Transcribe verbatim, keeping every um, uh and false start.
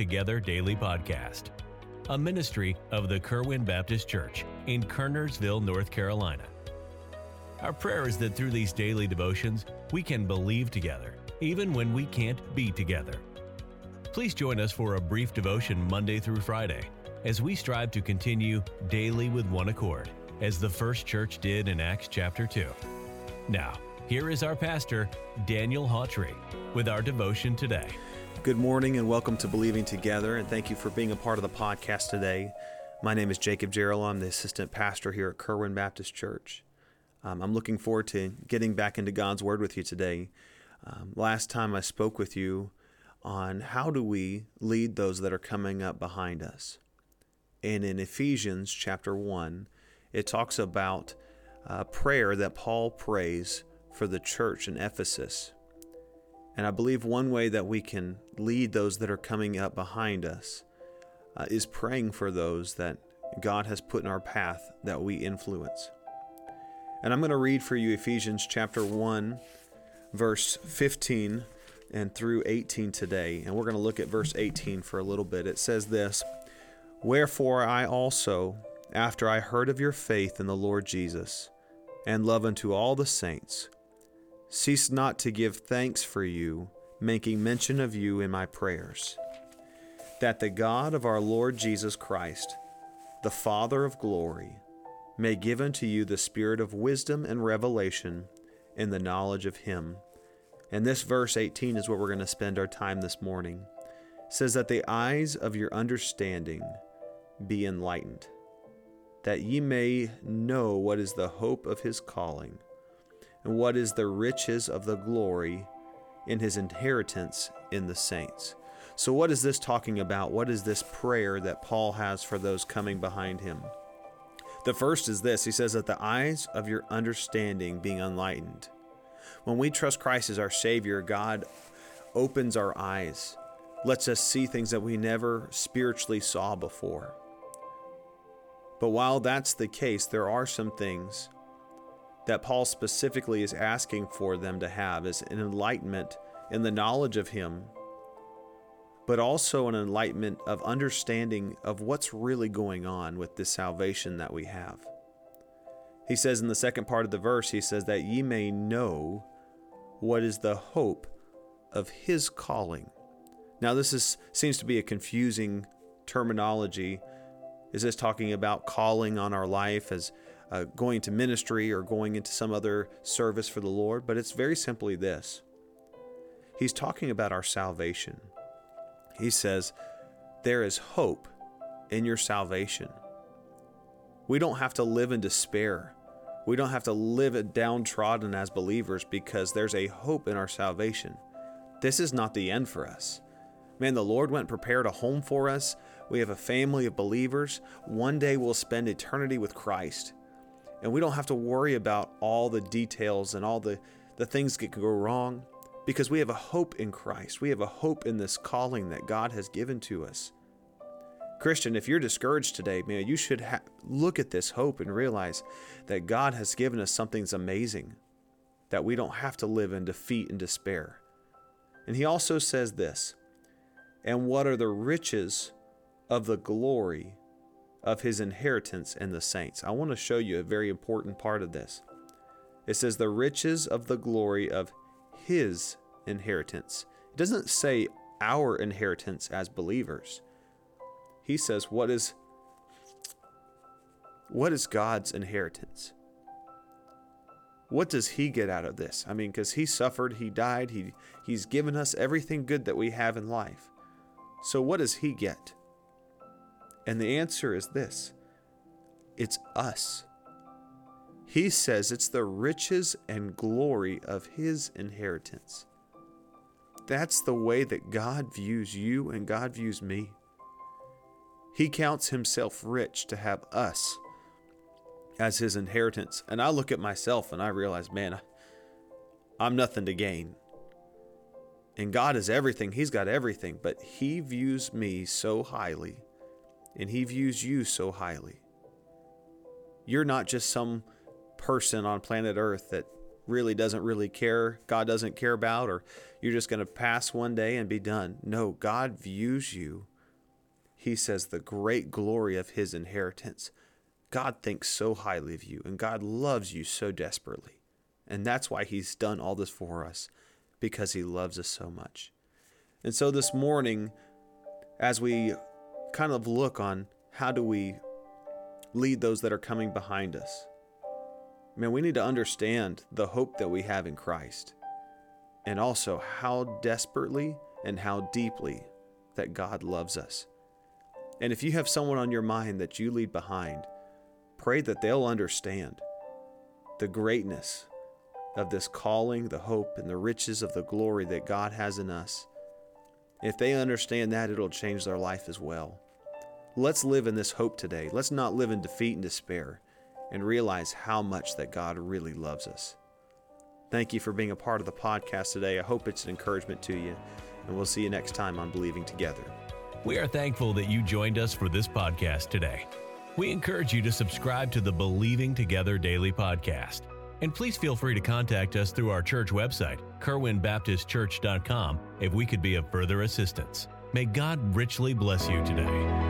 Together Daily Podcast, a ministry of the Kerwin Baptist Church in Kernersville, North Carolina. Our prayer is that through these daily devotions, we can believe together, even when we can't be together. Please join us for a brief devotion Monday through Friday as we strive to continue daily with one accord, as the first church did in Acts chapter two. Now, here is our pastor, Daniel Hawtrey, with our devotion today. Good morning and welcome to Believing Together, and thank you for being a part of the podcast today. My name is Jacob Gerald. I'm the assistant pastor here at Kerwin Baptist Church. Um, I'm looking forward to getting back into God's Word with you today. Um, last time I spoke with you on how do we lead those that are coming up behind us. And in Ephesians chapter one, it talks about a prayer that Paul prays for the church in Ephesus. And I believe one way that we can lead those that are coming up behind us uh, is praying for those that God has put in our path that we influence. And I'm going to read for you Ephesians chapter one, verse fifteen and through eighteen today. And we're going to look at verse eighteen for a little bit. It says this, "Wherefore I also, after I heard of your faith in the Lord Jesus, and love unto all the saints, cease not to give thanks for you, making mention of you in my prayers, that the God of our Lord Jesus Christ, the Father of glory, may give unto you the spirit of wisdom and revelation in the knowledge of him." And this verse eighteen is where we're going to spend our time this morning. It says that the eyes of your understanding be enlightened, that ye may know what is the hope of his calling, and what is the riches of the glory in his inheritance in the saints. So what is this talking about? What is this prayer that Paul has for those coming behind him? The first is this. He says that the eyes of your understanding being enlightened. When we trust Christ as our Savior, God opens our eyes, lets us see things that we never spiritually saw before. But while that's the case, there are some things that Paul specifically is asking for them to have, is an enlightenment in the knowledge of him, but also an enlightenment of understanding of what's really going on with this salvation that we have. He says in the second part of the verse, he says that ye may know what is the hope of his calling. Now this is seems to be a confusing terminology. Is this talking about calling on our life as uh, going to ministry or going into some other service for the Lord? But it's very simply this. He's talking about our salvation. He says, there is hope in your salvation. We don't have to live in despair. We don't have to live it downtrodden as believers because there's a hope in our salvation. This is not the end for us. Man, the Lord went and prepared a home for us. We have a family of believers. One day we'll spend eternity with Christ. And we don't have to worry about all the details and all the, the things that can go wrong because we have a hope in Christ. We have a hope in this calling that God has given to us. Christian, if you're discouraged today, man, you should ha- look at this hope and realize that God has given us something that's amazing, that we don't have to live in defeat and despair. And he also says this, and what are the riches of the glory of his inheritance in the saints? I want to show you a very important part of this. It says the riches of the glory of his inheritance. It doesn't say our inheritance as believers. He says, what is, what is God's inheritance? What does he get out of this? I mean, because he suffered, he died, he he's given us everything good that we have in life. So what does he get? And the answer is this. It's us. He says it's the riches and glory of his inheritance. That's the way that God views you and God views me. He counts himself rich to have us as his inheritance. And I look at myself and I realize, man, I'm nothing to gain. And God is everything. He's got everything. But he views me so highly. And he views you so highly. You're not just some person on planet Earth that really doesn't really care, God doesn't care about, or you're just going to pass one day and be done. No, God views you he says the great glory of his inheritance. God thinks so highly of you, and God loves you so desperately. And that's why he's done all this for us, because he loves us so much. And so this morning, as we kind of look on how do we lead those that are coming behind us, man, we need to understand the hope that we have in Christ, and also how desperately and how deeply that God loves us. And if you have someone on your mind that you lead behind, pray that they'll understand the greatness of this calling, the hope, and the riches of the glory that God has in us. If they understand that, it'll change their life as well. Let's live in this hope today. Let's not live in defeat and despair, and realize how much that God really loves us. Thank you for being a part of the podcast today. I hope it's an encouragement to you, and we'll see you next time on Believing Together. We are thankful that you joined us for this podcast today. We encourage you to subscribe to the Believing Together Daily Podcast. And please feel free to contact us through our church website, kerwin baptist church dot com, if we could be of further assistance. May God richly bless you today.